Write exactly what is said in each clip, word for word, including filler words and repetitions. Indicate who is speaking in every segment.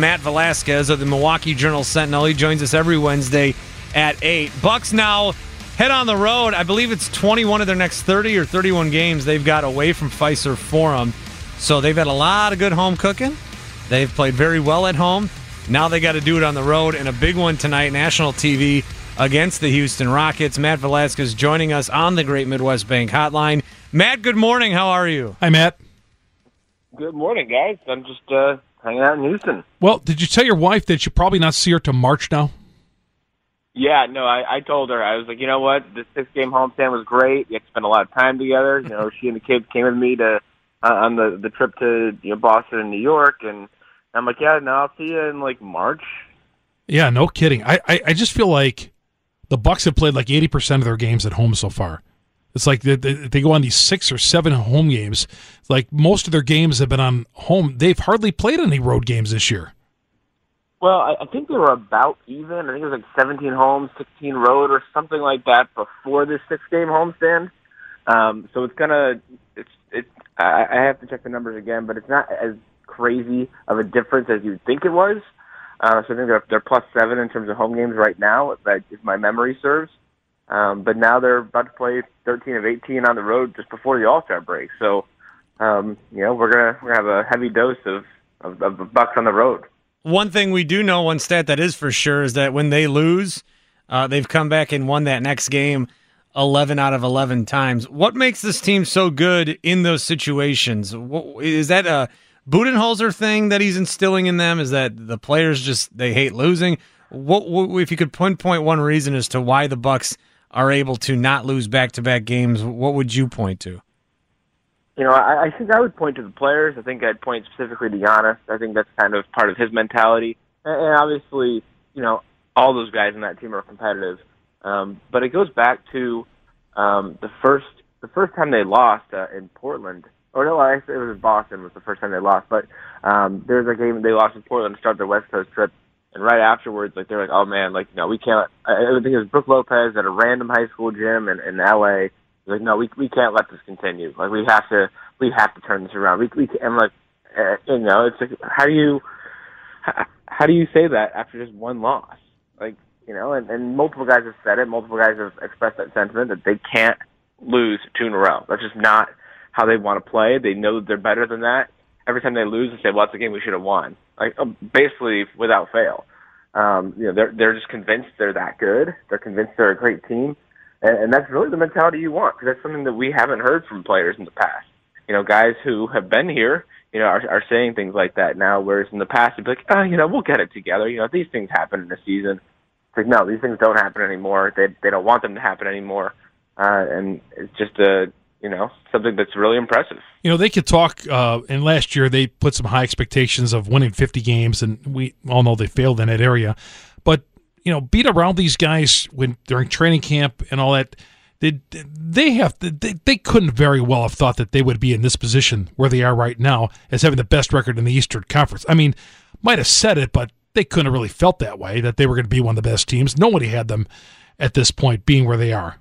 Speaker 1: Matt Velasquez of the Milwaukee Journal-Sentinel. He joins us every Wednesday at eight. Bucks now head on the road. I believe it's twenty-one of their next thirty or thirty-one games they've got away from Fiserv Forum. So they've had a lot of good home cooking. They've played very well at home. Now they got to do it on the road, and a big one tonight, national T V against the Houston Rockets. Matt Velasquez joining us on the Great Midwest Bank Hotline. Matt, good morning. How are you?
Speaker 2: Hi, Matt.
Speaker 3: Good morning, guys. I'm just uh, hanging out in Houston.
Speaker 2: Well, did you tell your wife that you probably not see her till March now?
Speaker 3: Yeah, no, I, I told her. I was like, you know what? This six-game homestand was great. You had to spend a lot of time together. You know, she and the kids came with me to uh, on the, the trip to you know Boston and New York, and I'm like, yeah, no, I'll see you in, like, March.
Speaker 2: Yeah, no kidding. I, I, I just feel like the Bucks have played like eighty percent of their games at home so far. It's like they, they, they go on these six or seven home games. Like most of their games have been on home. They've hardly played any road games this year.
Speaker 3: Well, I, I think they were about even. I think it was like seventeen home, sixteen road, or something like that before this six-game homestand. Um, so it's gonna. It's it's. I, I have to check the numbers again, but it's not as crazy of a difference as you'd think it was. Uh, so I think they're they're plus seven in terms of home games right now, if, that, if my memory serves. Um, but now they're about to play thirteen of eighteen on the road just before the All-Star break. So, um, you know, we're gonna we're gonna have a heavy dose of, of, of the Bucks on the road.
Speaker 1: One thing we do know, one stat that is for sure, is that when they lose, uh, they've come back and won that next game eleven out of eleven times. What makes this team so good in those situations? What, is that a Budenholzer thing that he's instilling in them? Is that the players just they hate losing? What, what if you could pinpoint one reason as to why the Bucks are able to not lose back-to-back games, what would you point to?
Speaker 3: You know, I, I think I would point to the players. I think I'd point specifically to Giannis. I think that's kind of part of his mentality. And, and obviously, you know, all those guys in that team are competitive. Um, but it goes back to um, the first the first time they lost uh, in Portland. Or no, I, it was Boston was the first time they lost. But um, there was a game they lost in Portland to start their West Coast trip. And right afterwards, like they're like, "Oh man, like no, we can't." I, I think it was Brook Lopez at a random high school gym in, in L A. Like, no, we we can't let this continue. Like we have to, we have to turn this around. We we and like, uh, you know, it's like, how do you, how, how do you say that after just one loss? Like, you know, and, and multiple guys have said it. Multiple guys have expressed that sentiment that they can't lose two in a row. That's just not how they want to play. They know that they're better than that. Every time they lose, they say, "Well, that's a game we should have won." Like basically without fail. Um, you know, they're they're just convinced they're that good. They're convinced they're a great team, and, and that's really the mentality you want, because that's something that we haven't heard from players in the past. You know, guys who have been here, you know, are, are saying things like that now, whereas in the past it'd be like, "Oh, you know, we'll get it together. You know, these things happen in a season." It's like, no, these things don't happen anymore. They they don't want them to happen anymore, uh, and it's just a you know something that's really impressive.
Speaker 2: You know, they could talk, uh, and last year they put some high expectations of winning fifty games, and we all know they failed in that area. But, you know, beat around these guys when during training camp and all that, they, they, have, they, they couldn't very well have thought that they would be in this position where they are right now as having the best record in the Eastern Conference. I mean, might have said it, but they couldn't have really felt that way, that they were going to be one of the best teams. Nobody had them at this point being where they are.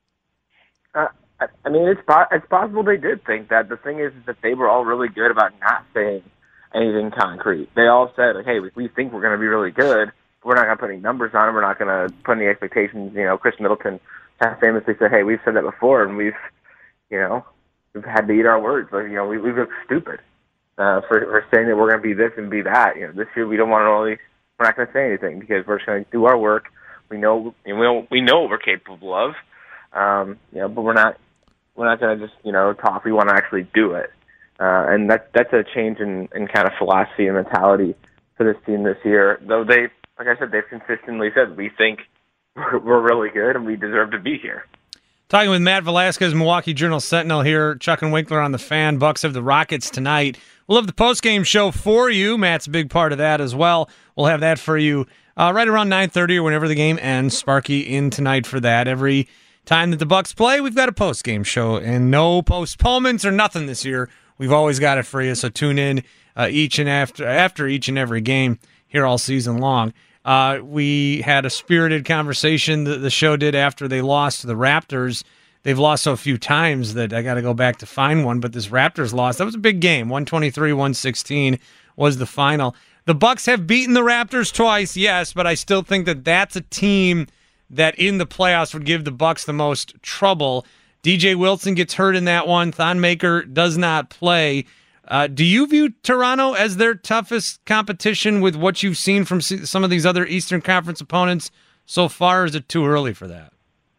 Speaker 3: Uh, I mean, it's it's possible they did think that. The thing is, is that they were all really good about not saying anything concrete. They all said, like, hey, we, we think we're going to be really good. We're not going to put any numbers on it. We're not going to put any expectations. You know, Chris Middleton has famously said, hey, we've said that before, and we've, you know, we've had to eat our words. Like, you know, we, we've looked stupid uh, for, for saying that we're going to be this and be that. You know, this year we don't want to really, we're not going to say anything because we're just going to do our work. We know, you know, we know, we know what we're capable of. Um, you know, but we're not. We're not going to just, you know, talk. We want to actually do it. Uh, and that, that's a change in, in kind of philosophy and mentality for this team this year. Though they, like I said, they've consistently said, we think we're, we're really good and we deserve to be here.
Speaker 1: Talking with Matt Velasquez, Milwaukee Journal-Sentinel here. Chuck and Winkler on the Fan. Bucks have the Rockets tonight. We'll have the postgame show for you. Matt's a big part of that as well. We'll have that for you uh, right around nine thirty or whenever the game ends. Sparky in tonight for that. Every time that the Bucks play, we've got a post-game show, and no postponements or nothing this year. We've always got it for you, so tune in uh, each and after after each and every game here all season long. Uh, we had a spirited conversation that the show did after they lost to the Raptors. They've lost so few times that I got to go back to find one, but this Raptors loss, that was a big game. one twenty-three one sixteen was the final. the Bucks have beaten the Raptors twice, yes, but I still think that that's a team that in the playoffs would give the Bucks the most trouble. D J Wilson gets hurt in that one. Thon Maker does not play. Uh, do you view Toronto as their toughest competition with what you've seen from some of these other Eastern Conference opponents so far, or is it too early for that?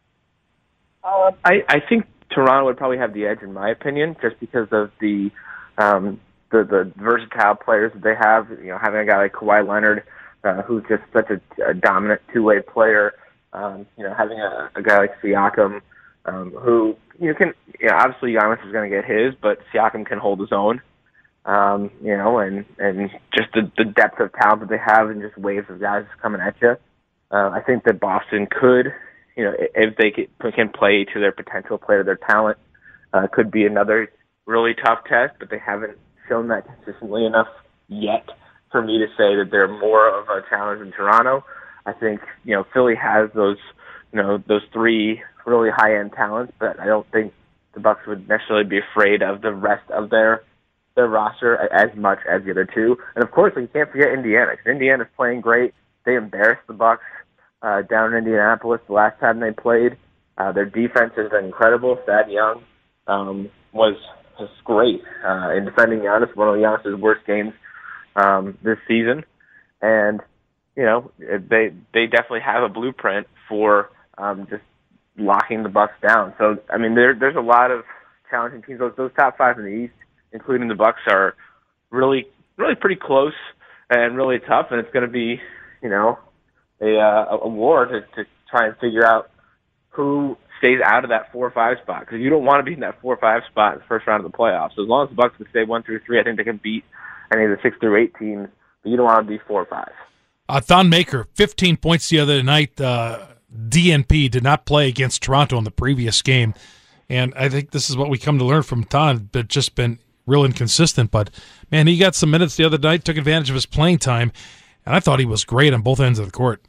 Speaker 3: Uh, I, I think Toronto would probably have the edge, in my opinion, just because of the um, the, the versatile players that they have. You know, having a guy like Kawhi Leonard, uh, who's just such a, a dominant two-way player. Um, you know, having a, a guy like Siakam, um, who you know, can, you know, obviously Giannis is going to get his, but Siakam can hold his own. Um, you know, and and just the, the depth of talent that they have, and just waves of guys coming at you. Uh, I think that Boston could, you know, if they can play to their potential, play to their talent, uh, could be another really tough test. But they haven't shown that consistently enough yet for me to say that they're more of a challenge than Toronto. I think, you know, Philly has those, you know, those three really high-end talents, but I don't think the Bucks would necessarily be afraid of the rest of their their roster as much as the other two. And of course, you can't forget Indiana, because Indiana's playing great. They embarrassed the Bucks uh, down in Indianapolis the last time they played. Uh, their defense has been incredible. Thad Young um, was was great uh, in defending Giannis, one of Giannis's worst games um, this season, and you know, they they definitely have a blueprint for um, just locking the Bucks down. So, I mean, there there's a lot of challenging teams. Those those top five in the East, including the Bucks, are really really pretty close and really tough. And it's going to be, you know, a uh, a war to to try and figure out who stays out of that four or five spot, because you don't want to be in that four or five spot in the first round of the playoffs. So as long as the Bucks can stay one through three, I think they can beat any of the six through eight teams. But you don't want to be four or five.
Speaker 2: Uh, Thon Maker, fifteen points the other night. Uh, D N P did not play against Toronto in the previous game. And I think this is what we come to learn from Thon, but just been real inconsistent. But, man, he got some minutes the other night, took advantage of his playing time, and I thought he was great on both ends of the court.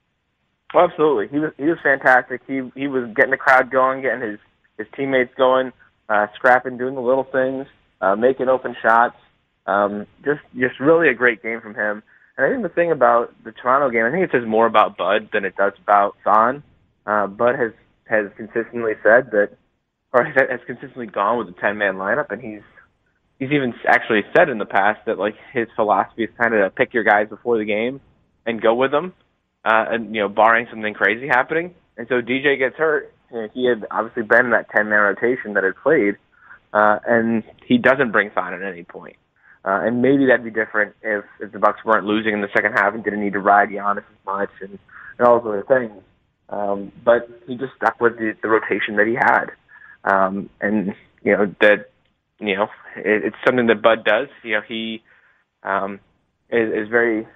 Speaker 3: Oh, absolutely. He was he was fantastic. He he was getting the crowd going, getting his, his teammates going, uh, scrapping, doing the little things, uh, making open shots. Um, just just really a great game from him. And I think the thing about the Toronto game, I think it says more about Bud than it does about Thon. Uh, Bud has, has consistently said that, or has consistently gone with the ten-man lineup, and he's he's even actually said in the past that like his philosophy is kind of pick your guys before the game and go with them, uh, and you know, barring something crazy happening. And so D J gets hurt. You know, he had obviously been in that ten-man rotation that had played, uh, and he doesn't bring Thon at any point. Uh, and maybe that'd be different if, if the Bucks weren't losing in the second half and didn't need to ride Giannis as much and, and all those other things. Um, but he just stuck with the, the rotation that he had. Um, and, you know, that, you know, it, it's something that Bud does. You know, he um, is, is very,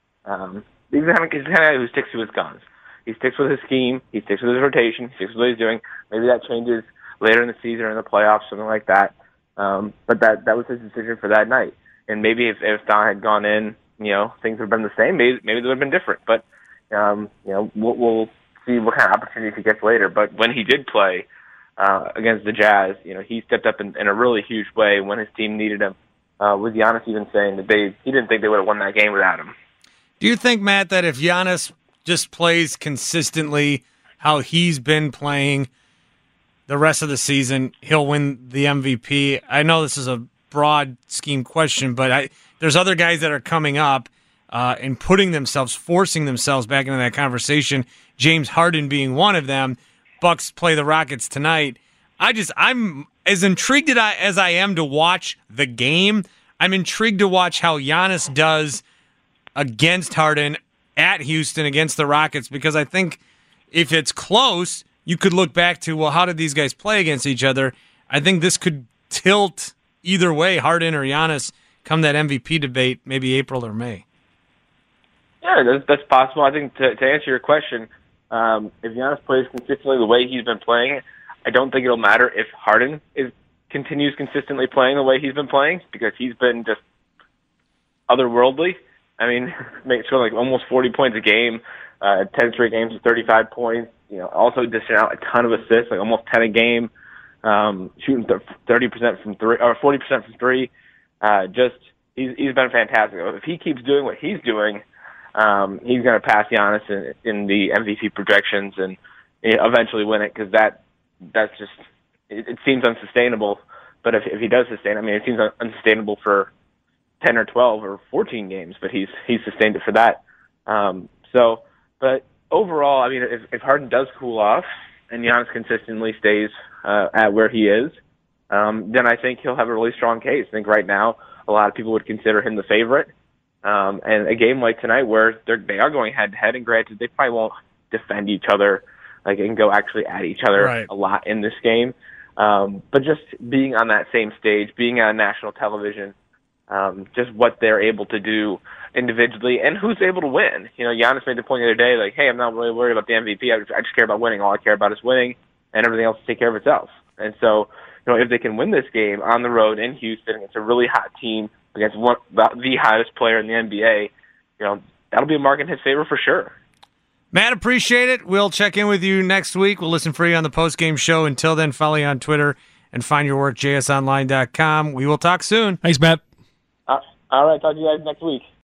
Speaker 3: um, he's the kind of guy who sticks to his guns. He sticks with his scheme. He sticks with his rotation. He sticks with what he's doing. Maybe that changes later in the season or in the playoffs, something like that. Um, but that that was his decision for that night. And maybe if, if Thon had gone in, you know, things would have been the same. Maybe maybe they would have been different. But, um, you know, we'll, we'll see what kind of opportunities he gets later. But when he did play uh, against the Jazz, you know, he stepped up in, in a really huge way when his team needed him. Uh, with Giannis even saying that they he didn't think they would have won that game without him.
Speaker 1: Do you think, Matt, that if Giannis just plays consistently how he's been playing the rest of the season, he'll win the M V P? I know this is a broad scheme question, but I, there's other guys that are coming up uh, and putting themselves, forcing themselves back into that conversation. James Harden being one of them. Bucks play the Rockets tonight. I just, I'm as intrigued as I am to watch the game. I'm intrigued to watch how Giannis does against Harden at Houston against the Rockets, because I think if it's close, you could look back to, well, how did these guys play against each other? I think this could tilt either way, Harden or Giannis, come that M V P debate, maybe April or May.
Speaker 3: Yeah, that's, that's possible. I think to, to answer your question, um, if Giannis plays consistently the way he's been playing, I don't think it'll matter if Harden is continues consistently playing the way he's been playing, because he's been just otherworldly. I mean, makes like almost forty points a game, uh, ten straight games with thirty-five points. You know, also dishing out a ton of assists, like almost ten a game. Um, shooting thirty percent from three or forty percent from three. Uh, just he's he's been fantastic. If he keeps doing what he's doing, um, he's going to pass Giannis in, in the M V P projections and you know, eventually win it, because that that's just it, it seems unsustainable. But if if he does sustain, I mean, it seems unsustainable for ten or twelve or fourteen games, but he's he's sustained it for that. Um, so, but overall, I mean, if, if Harden does cool off and Giannis consistently stays uh, at where he is, um, then I think he'll have a really strong case. I think right now a lot of people would consider him the favorite. Um, and a game like tonight where they're, they are going head-to-head, and granted, they probably won't defend each other, like, and go actually at each other
Speaker 1: right.
Speaker 3: a lot in this game. Um, but just being on that same stage, being on national television, um, just what they're able to do individually and who's able to win. You know, Giannis made the point the other day, like, hey, I'm not really worried about the M V P. I just, I just care about winning. All I care about is winning, and everything else will take care of itself. And so, you know, if they can win this game on the road in Houston against a really hot team, against one the hottest player in the N B A, you know, that'll be a mark in his favor for sure.
Speaker 1: Matt, appreciate it. We'll check in with you next week. We'll listen for you on the post-game show. Until then, follow you on Twitter and find your work, j s online dot com. We will talk soon.
Speaker 2: Thanks, Matt.
Speaker 3: Uh, all right, talk to you guys next week.